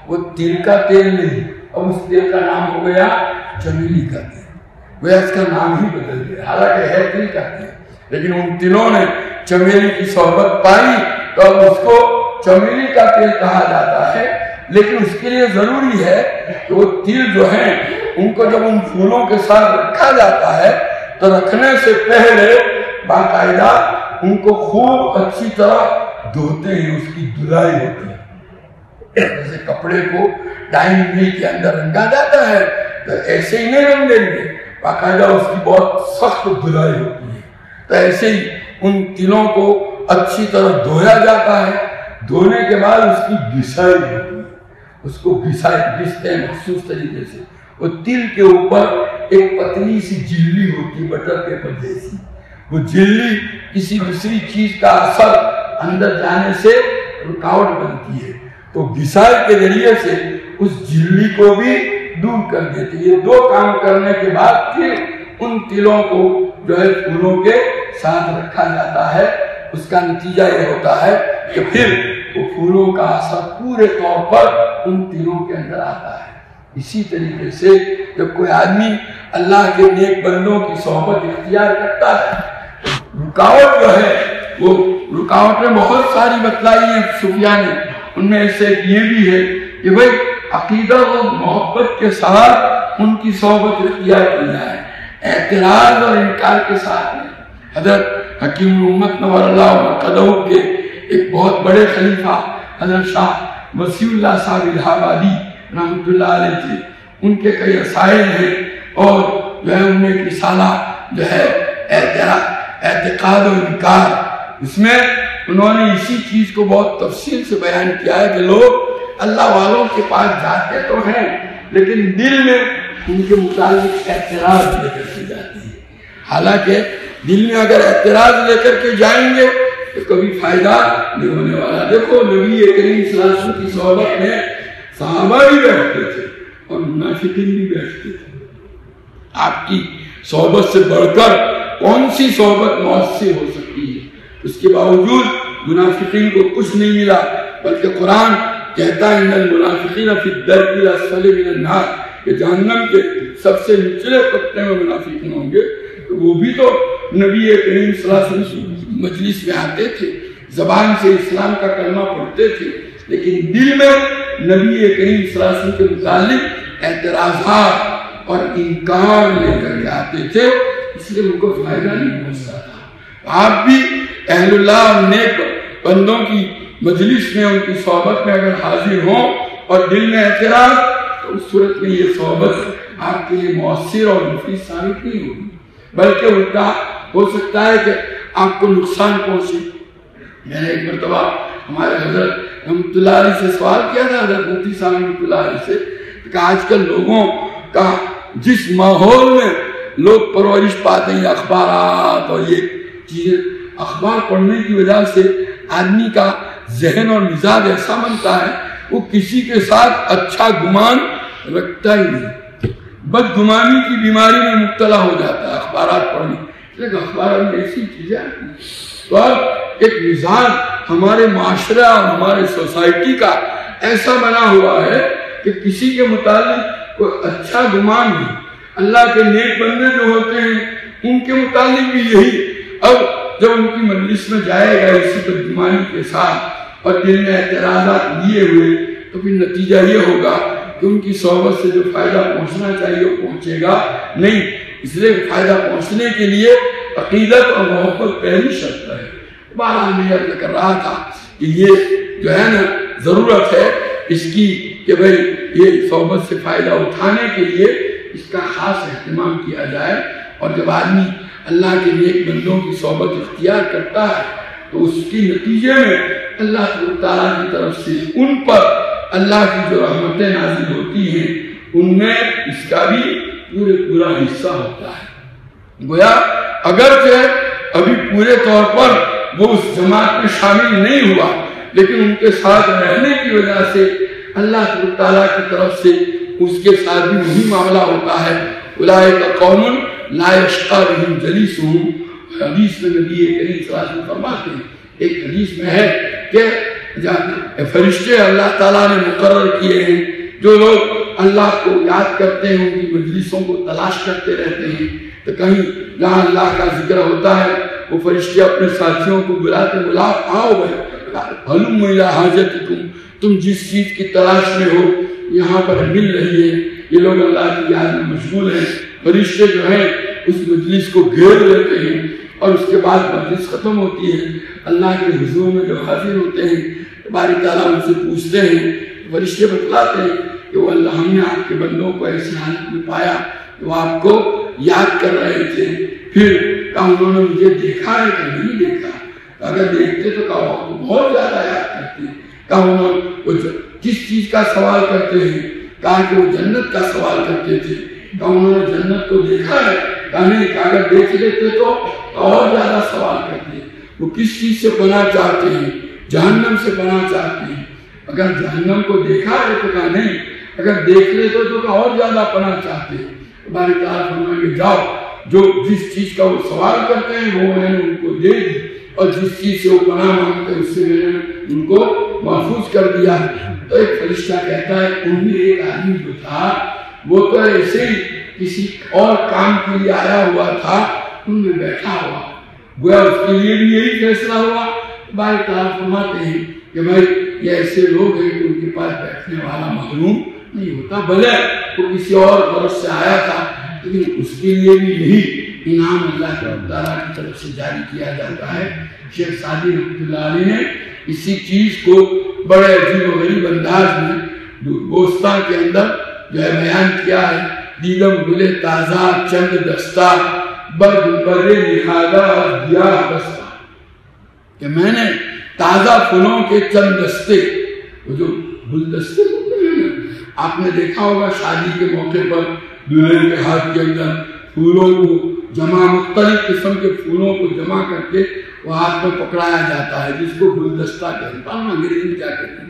وہ تل کا تیل نہیں، اب اس تیل کا نام ہو گیا چمیلی کا تیل، وہ اس کا نام ہی بدل گیا، حالانکہ ہے تل کا تیل، لیکن ان تلوں نے چمیلی کی صحبت پائی تو اب اس کو چمیلی کا تیل کہا جاتا ہے۔ لیکن اس کے لیے ضروری ہے کہ وہ تل جو ہیں ان کو جب ان پھولوں کے ساتھ رکھا جاتا ہے تو رکھنے سے پہلے باقاعدہ ان کو خوب اچھی طرح دھوتے ہیں، اس کی دھلائی ہوتی ہے۔ جیسے کپڑے کو ڈائنگ مل کے اندر رنگا جاتا ہے تو ایسے ہی نہیں رنگ دیں گے، باقاعدہ اس کی بہت سخت دھلائی ہوتی ہے۔ تو ایسے ہی ان تلوں کو اچھی طرح دھویا جاتا ہے، دھونے کے بعد اس کی گھسائی ہوتی ہے، اس کو گھستے ہیں مخصوص طریقے سے۔ وہ تل کے اوپر ایک پتلی سی جھلی ہوتی ہے بٹر پیپر جیسی، وہ جھلی کسی دوسری چیز کا اثر اندر جانے سے رکاوٹ بنتی ہے، تو گھسائی کے ذریعے سے اس جھلی کو بھی دور کر دیتے۔ یہ دو کام کرنے کے بعد پھر ان تلوں کو جو ہے پھولوں کے ساتھ رکھا جاتا ہے۔ اس کا نتیجہ یہ ہوتا ہے کہ پھر وہ پھولوں کا اثر پورے طور پر ان تلوں کے اندر آتا ہے۔ اسی طریقے سے جب کوئی آدمی اللہ کے نیک بندوں کی صحبت اختیار کرتا ہے، رکاوٹ جو ہے وہ رکاوٹ میں بہت ساری بتلائی ہیں صوفیاء نے، ان میں سے یہ بھی ہے کہ بھئی عقیدہ و محبت کے ساتھ ان کی صحبت اختیار کی جائے، اعتراض اور انکار کے ساتھ نہیں۔ حضرت حکیم امت نور اللہ قدہ کے ایک بہت بڑے خلیفہ حضرت شاہ وسیع اللہ صاحب الہ آبادی رحمۃ اللہ علیہ تھے، ان کے کئی رسائل ہیں اور جو ہے ان میں ایک رسالہ جو ہے اعتقاد و انکار، اس میں انہوں نے اسی چیز کو بہت تفصیل سے بیان کیا ہے کہ لوگ اللہ والوں کے پاس جاتے تو ہیں لیکن دل میں ان کے متعلق اعتراض لے کر کے جاتے ہیں۔ حالانکہ دل میں اگر اعتراض لے کر کے جائیں گے تو کبھی فائدہ نہیں ہونے والا۔ دیکھو نبی کریم صلی اللہ علیہ وسلم کی صحبت میں صحابہ بھی بیٹھتے تھے اور منافقین بھی بیٹھتے تھے۔ آپ کی صحبت سے بڑھ کر کون سی صحبت مؤثر ہو سکتی ہے؟ اس کے باوجود منافقین کو کچھ نہیں ملا، بلکہ قرآن کہتا ہے ان المنافقین فی الدرک الاسفل من النار، کہ جہنم کے سب سے نچلے طبقے میں منافقین ہوں گے۔ تو وہ بھی تو نبی کریم صلی اللہ علیہ وسلم مجلس میں آتے تھے، زبان سے اسلام کا کلمہ پڑھتے تھے، لیکن دل میں نبی کریم صلی اللہ علیہ وسلم کے متعلق اعتراضات اور انکار لے کر کے آتے تھے، اس لیے ان کو فائدہ نہیں پہنچتا تھا۔ آپ بھی اہل اللہ اور نیک بندوں کی مجلس میں ان کی صحبت میں اگر حاضر ہوں اور دل میں اعتراض، تو اس صورت میں یہ صحبت آپ کے لیے مؤثر اور مفید ثابت نہیں ہوگی، بلکہ الٹا ہو سکتا ہے کہ آپ کو نقصان پہنچے۔ میں نے ایک مرتبہ ہمارے حضرت رحمۃ اللہ علیہ سے سوال کیا تھا، حضرت مفتی صاحب رحمۃ اللہ علیہ سے، کہ آج کل لوگوں کا جس ماحول میں لوگ پرورش پاتے ہیں، اخبارات اور یہ چیزیں، اخبار پڑھنے کی وجہ سے آدمی کا ذہن اور مزاج ایسا بنتا ہے وہ کسی کے ساتھ اچھا گمان رکھتا ہی نہیں، بدگمانی کی بیماری میں مبتلا ہو جاتا ہے اخبارات پڑھنے۔ لیکن اخبارات میں ایسی چیزیں آتی ہیں تو اب ایک مزاج ہمارے معاشرہ اور ہمارے سوسائٹی کا ایسا بنا ہوا ہے کہ کسی کے متعلق کوئی اچھا گمان نہیں۔ اللہ کے نیک بندے جو ہوتے ہیں ان کے متعلق بھی یہی، اب جب ان کی مجلس میں جائے گا اسی بدگمانی کے ساتھ اور دل میں اعتراضات لیے ہوئے، تو پھر نتیجہ یہ ہوگا کہ ان کی صحبت سے جو فائدہ پہنچنا چاہیے وہ پہنچے گا نہیں۔ اس لیے فائدہ پہنچنے کے لیے عقیدت اور محبت پہلی شرط ہے۔ بہرحال میں عرض کر رہا تھا کہ یہ جو ہے نا ضرورت ہے اس کی کہ بھئی یہ صحبت سے فائدہ اٹھانے کے لیے اس کا خاص اہتمام کیا جائے، اور جب آدمی اللہ کے نیک بندوں کی صحبت اختیار کرتا ہے تو اس کے نتیجے میں اللہ تعالیٰ کی طرف سے ان پر اللہ کی جو رحمتیں نازل ہوتی ہیں ان میں اس کا بھی پورا حصہ ہوتا ہے۔ گویا اگرچہ ابھی پورے طور پر وہ اس جماعت میں شامل نہیں ہوا، لیکن ان کے ساتھ رہنے کی وجہ سے اللہ تعالیٰ کی طرف سے اس کے ساتھ بھی وہی معاملہ ہوتا ہے۔ اولئک قوم لا یشقی بہم جلیسہم، حدیث میں نبی کریم صلی اللہ علیہ وسلم فرماتے ہیں، ایک حدیث میں ہے کہ فرشتے اللہ تعالیٰ نے مقرر کیے ہیں، جو لوگ اللہ کو یاد کرتے ہیں ان کی مجلسوں کو تلاش کرتے رہتے ہیں، تو کہیں جہاں اللہ کا ذکر ہوتا ہے وہ فرشتے اپنے ساتھیوں کو بلاتے، آؤ بھائی ہلم الی حاجتکم، تم جس چیز کی تلاش میں ہو یہاں پر مل رہی ہے۔ یہ لوگ اللہ کی یاد میں مشغول ہیں، فرشتے جو ہیں اس مجلس کو گھیر لیتے ہیں، اور اس کے بعد مجلس ختم ہوتی ہے، اللہ کے حضور میں جو حاضر ہوتے ہیں باری تعالیٰ ان سے پوچھتے ہیں، فرشتے بتلاتے ہیں کہ وہ اللہ ہم نے آپ کے بندوں کو ایسی حالت میں پایا کہ وہ آپ کو یاد کر رہے تھے، پھر کہا انہوں نے مجھے دیکھا ہے کہ نہیں دیکھا، اگر دیکھتے تو کہا وہ بہت زیادہ یاد کرتے ہیں، کہا انہوں وہ جس چیز کا سوال کرتے ہیں، کہا کہ وہ جنت کا سوال کرتے تھے، کہا انہوں نے جنت کو دیکھا ہے، کہا نہیں، کہ اگر دیکھ لیتے تو اور زیادہ سوال کرتے ہیں، وہ کس چیز سے پناہ چاہتے ہیں، جہنم سے پناہ چاہتے ہیں، اگر جہنم کو دیکھا ہے تو کہا نہیں، اگر دیکھ لیتے تو اور زیادہ پناہ چاہتے ہیں۔ باری تعالیٰ فرمائیں گے جاؤ، جو جس چیز کا وہ سوال کرتے ہیں وہ میں نے ان کو دے دی، اور جس چیز سے وہ پناہ مانگتے ہیں اس سے میں نے ان کو محفوظ کر دیا۔ تو ایک فرشتہ کہتا ہے ان میں ایک آدمی جو تھا وہ تو ایسے ہی کسی اور کام کے لیے آیا ہوا تھا، ان میں بیٹھا ہوا، گویا اس کے لیے بھی یہی فیصلہ ہوا۔ باری تعالیٰ فرماتے ہیں کہ بھائی یہ ایسے لوگ ہیں کہ ان کے پاس بیٹھنے والا محروم نہیں ہوتا، بھلے وہ کسی اور غرض سے آیا تھا لیکن اس کے لیے بھی یہی انعام اللہ تعالیٰ کی طرف سے جاری کیا جاتا ہے۔ شیخ سعدی رحمۃ اللہ علیہ نے اسی چیز کو بڑے عجیب و غریب انداز میں بوستان کے اندر جو ہے بیان کیا ہے، دیدم گلے تازہ چند دستہ برگ برے نہادہ دیا بستہ، کہ میں نے تازہ پھولوں کے چند دستے، وہ جو گلدستے ہوتے ہیں آپ نے دیکھا ہوگا شادی کے موقع پر دلہن کے ہاتھ کے اندر پھولوں کو جمع، مختلف قسم کے پھولوں کو جمع کر کے وہ ہاتھ میں پکڑایا جاتا ہے، جس کو گلدستہ کہتے ہیں، انگریزی میں کیا کہتے ہیں؟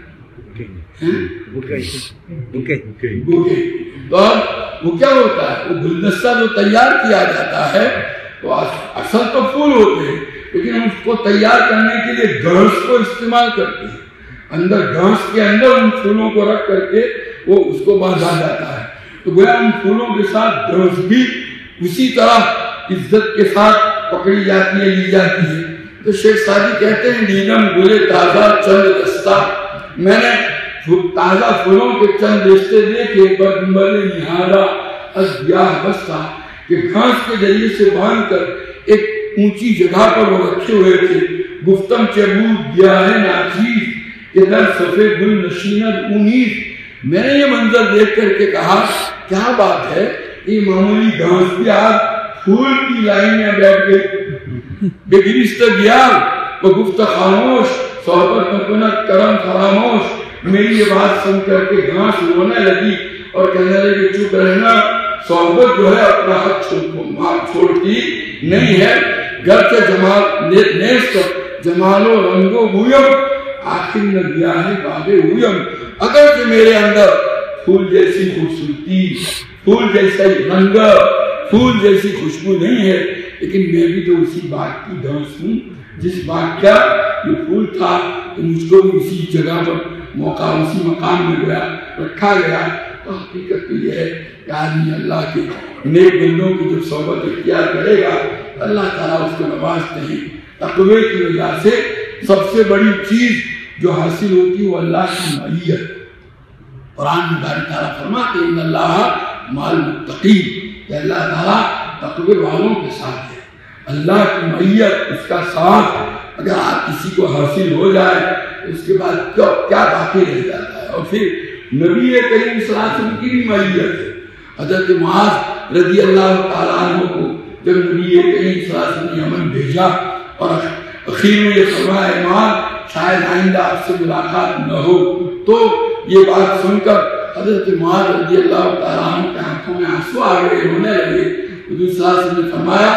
وہ کیا ہوتا ہے؟ وہ گلدستہ جو تیار کیا جاتا ہے تو اصل تو پھول ہوتے ہیں لیکن ہم اس کو تیار کرنے کے لیے گھاس کو استعمال کرتے ہیں، اندر گھاس کے اندر ان پھولوں کو رکھ کر کے وہ اس کو باندھا جاتا ہے، تو گویا ان پھولوں کے ساتھ گھاس بھی اسی طرح عزت کے ساتھ پکڑی جاتی ہے، لی جاتی ہے۔ تو شیخ سعدی کہتے ہیں دیدم گلے تازہ چند دستہ، میں نے تازہ پھولوں کے چند دستے دیکھے، برگمبل نہارا ازیاہ بستہ، کہ گھاس کے ذریعے سے باندھ کر ایک اونچی جگہ پر وہ رکھے ہوئے تھے، گفتم چبود گیا ہے ناچیز کہ در صفے گل نشینت اونیز، میں نے یہ منظر دیکھ کر کے کہا کیا بات ہے، یہ معمولی گھاس بھی آج پھول کی لائن میں بیٹھ گئی، بگرست گیا وہ گفت خاموش صحبت مکنت کرم فراموش، میری یہ بات سن کر کے گھاس رونے لگی اور کہنے لگی چپ رہنا، صحبت جو ہے اپنا حق چھوڑتی نہیں ہے، گھر سے جمال نیست جمال و رنگ و بویم، آخر نہ دیا ہے باغ ہویم، اگر کہ میرے اندر پھول جیسی خوبصورتی، پھول جیسا رنگ، پھول جیسی خوشبو نہیں ہے، لیکن میں بھی تو اسی باغ کی گھاس ہوں جس باغ کا یہ پھول تھا، تو مجھ کو بھی اسی جگہ پر موقع، اسی مقام میں گیا رکھا گیا۔ تو حقیقت تو یہ ہے کہ آدمی اللہ کے نیک بندوں کی جب صحبت اختیار کرے گا اللہ تعالیٰ اس کو نوازتے ہیں۔ تقوی کی وجہ سے سب سے بڑی چیز جو حاصل ہوتی ہے وہ اللہ کی معیت۔ قرآن میں باری تعالیٰ فرماتے ہیں ان اللہ مع المتقین، کہ اللہ تعالیٰ تقوی والوں کے ساتھ ہے۔ اللہ کی معیت، اس کا ساتھ اگر آپ کسی کو حاصل ہو جائے اس کے بعد کیا باقی رہ جاتا ہے۔ اور پھر نبی کریم صلی اللہ علیہ وسلم کی بھی معیت ہے۔ حضرت معاذ رضی اللہ تعالیٰ عنہ کو جب نبی کریم صلی اللہ علیہ وسلم نے یمن بھیجا اور اخیر میں یہ فرمایا معاذ شاید آئندہ آپ سے ملاقات نہ ہو، تو یہ بات سن کر حضرت معاذ رضی اللہ تعالیٰ عنہ کے آنکھوں میں آنسو آ گئے، رونے لگے۔ حضور صلی اللہ علیہ وسلم نے فرمایا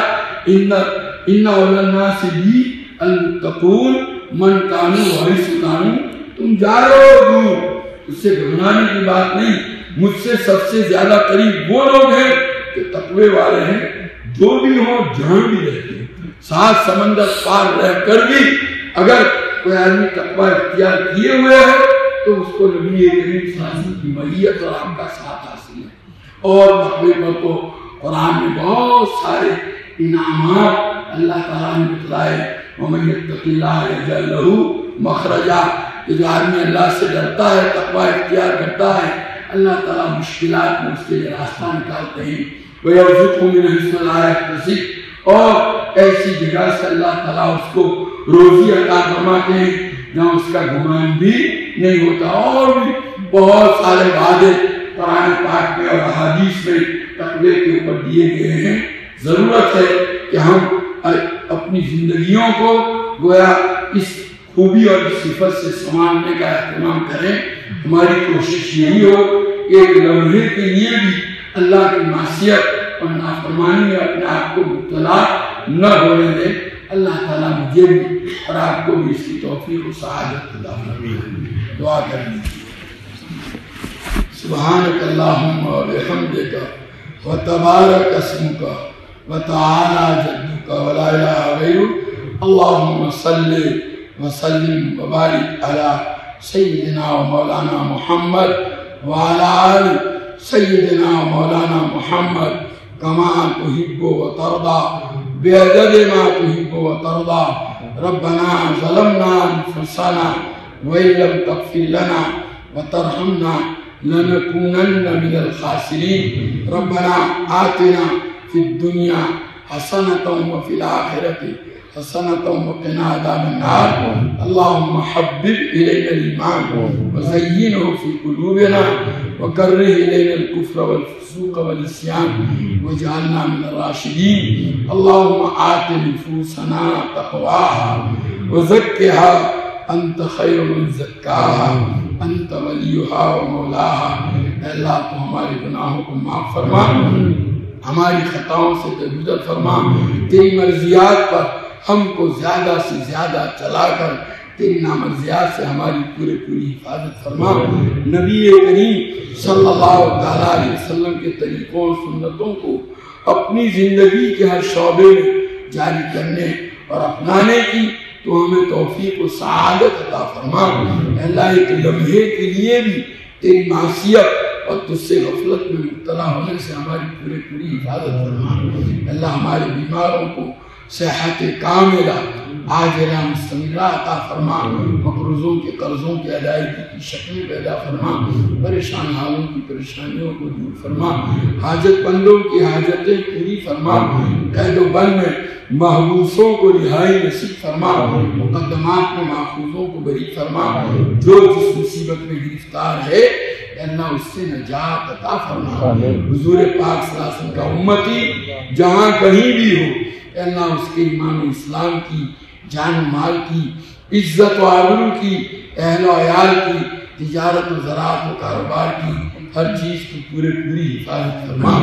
ان اول الناس بی المتقون من کانوا وحیث کانوا، تم جا رہے ہو دور، اس سے گھبرانے کی بات نہیں، مجھ سے سب سے زیادہ قریب وہ لوگ ہیں جو تقوی والے ہیں، جو بھی ہوں جہاں بھی رہتے ہیں، سات سمندر پار رہ کر بھی اگر کوئی آدمی تقویٰ اختیار کیے ہوئے ہے تو اس کو نبی کریم صلی اللہ علیہ وسلم کی معیت اور آپ کا ساتھ حاصل ہے. اور تقوی پر تو قرآن میں بہت سارے انعامات اللہ تعالیٰ نے بتلائے. وَمَن يَتَّقِ اللَّهَ يَجْعَل لَّهُ مَخْرَجًا. کہ جو آدمی اللہ سے ڈرتا ہے تقویٰ اختیار کرتا ہے اللہ تعالیٰ مشکلات میں اس کے لیے راستہ نکالتے ہیں. وَيَرْزُقْهُ مِنْ حَيْثُ لَا يَحْتَسِبُ. اور ایسی جگہ سے اللہ تعالیٰ اس کو روزی عطا فرماتے ہیں جہاں اس کا گمان بھی نہیں ہوتا. اور بھی بہت سارے وعدے قرآن پاک میں اور احادیث میں تقوی کے اوپر دیے گئے ہیں. ضرورت ہے کہ ہم اپنی زندگیوں کو گویا اس خوبی اور اس صفت سے سنوارنے کا اہتمام کریں. ہماری کوشش یہی ہو کہ ایک لمحے کے لیے بھی اللہ کی معصیت اور نافرمانی میں اپنے آپ کو مبتلا نہ ہونے دیں. اللہ تعالیٰ مجھے بھی اور آپ کو بھی اس کی توفیق و سعادت عطا فرمائے. دعا کریں. سبحانک اللہم و بحمدک و تبارک اسمک و تعالی جدک و لا الہ غیرک. اللہم صلی وسلم وبارک علی سیدنا و مولانا محمد وعلی آل سیدنا و مولانا محمد کما تحب و ترضا بعدد ما تحب و ترضا. ربنا ظلمنا انفسنا وإن لم تغفر لنا وترحمنا لنكونن من الخاسرين. ربنا آتنا في الدنيا حسنة وفي الآخرة حسنة وقنا عذاب النار. اللهم حبب إلينا الإيمان وزينه في قلوبنا وكره إلينا الكفر والفسوق والعصيان واجعلنا من الراشدين. اللهم آت نفوسنا تقواها وزكها أنت خير من زكاها أنت وليها ومولاها. اے اللہ تو ہمارے گناہوں کو معاف فرما، ہماری خطاؤں سے درگزر فرما. تیری مرضیات پر ہم کو زیادہ سے زیادہ چلا کر تیری نامرضیات سے ہماری پوری حفاظت فرما. نبی کریم صلی اللہ علیہ وسلم کے طریقوں اور سنتوں کو اپنی زندگی کے ہر شعبے میں جاری کرنے اور اپنانے کی تو ہمیں توفیق و سعادت عطا فرما. اللہ ایک لمحے کے لیے بھی تیری معصیت اور تجھ سے غفلت میں مبتلا ہونے سے ہماری پوری حفاظت فرما. اللہ ہمارے بیماروں کو صحت کاملہ عاجلہ مستمرہ عطا فرما. مقروضوں کے قرضوں کی ادائیگی کی شکل پیدا فرما. پریشان حالوں کی پریشانیوں کو دور فرما. حاجت مندوں کی حاجتیں پوری فرما. قید و بند میں محبوسوں کو رہائی نصیب فرما. مقدمات میں محفوظوں کو بری فرما. جو جس مصیبت میں گرفتار ہے اللہ اس سے نجات عطا فرما. حضور پاک صلی اللہ علیہ وسلم کا امتی جہاں کہیں بھی ہو اللہ اس کے ایمان و اسلام کی، جان و مال کی، عزت و آبرو کی، اہل و عیال کی، تجارت و زراعت و کاروبار کی، ہر چیز کی پوری حفاظت فرما.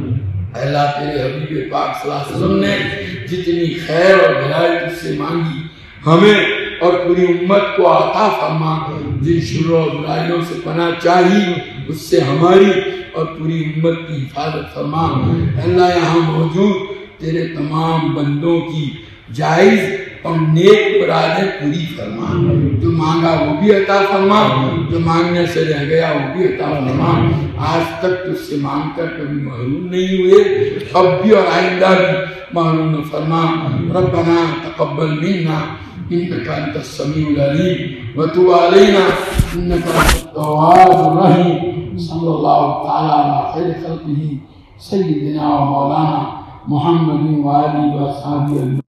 اللہ تیرے حبیب پاک صلی اللہ علیہ وسلم نے جتنی خیر اور بھلائی تجھ سے مانگی ہمیں اور پوری امت کو عطا فرما. جن شر و برائیوں سے پناہ چاہی اس سے ہماری اور پوری امت کی حفاظت فرما. اللہ یہاں موجود تیرے تمام بندوں کی جائز اور نیک مرادیں پوری فرما. جو مانگا وہ بھی عطا فرما، جو مانگنے سے رہ گیا وہ بھی عطا فرما. آج تک تجھ سے مانگ کر کبھی محروم نہیں ہوئے، اب بھی اور آئندہ بھی محروم نہ فرما. ربنا تقبل منا انك انت السميع العليم وتب علينا انك انت التواب الرحيم. صلى الله تعالى على خير خلقه سيدنا ومولانا محمد وآله وأصحابه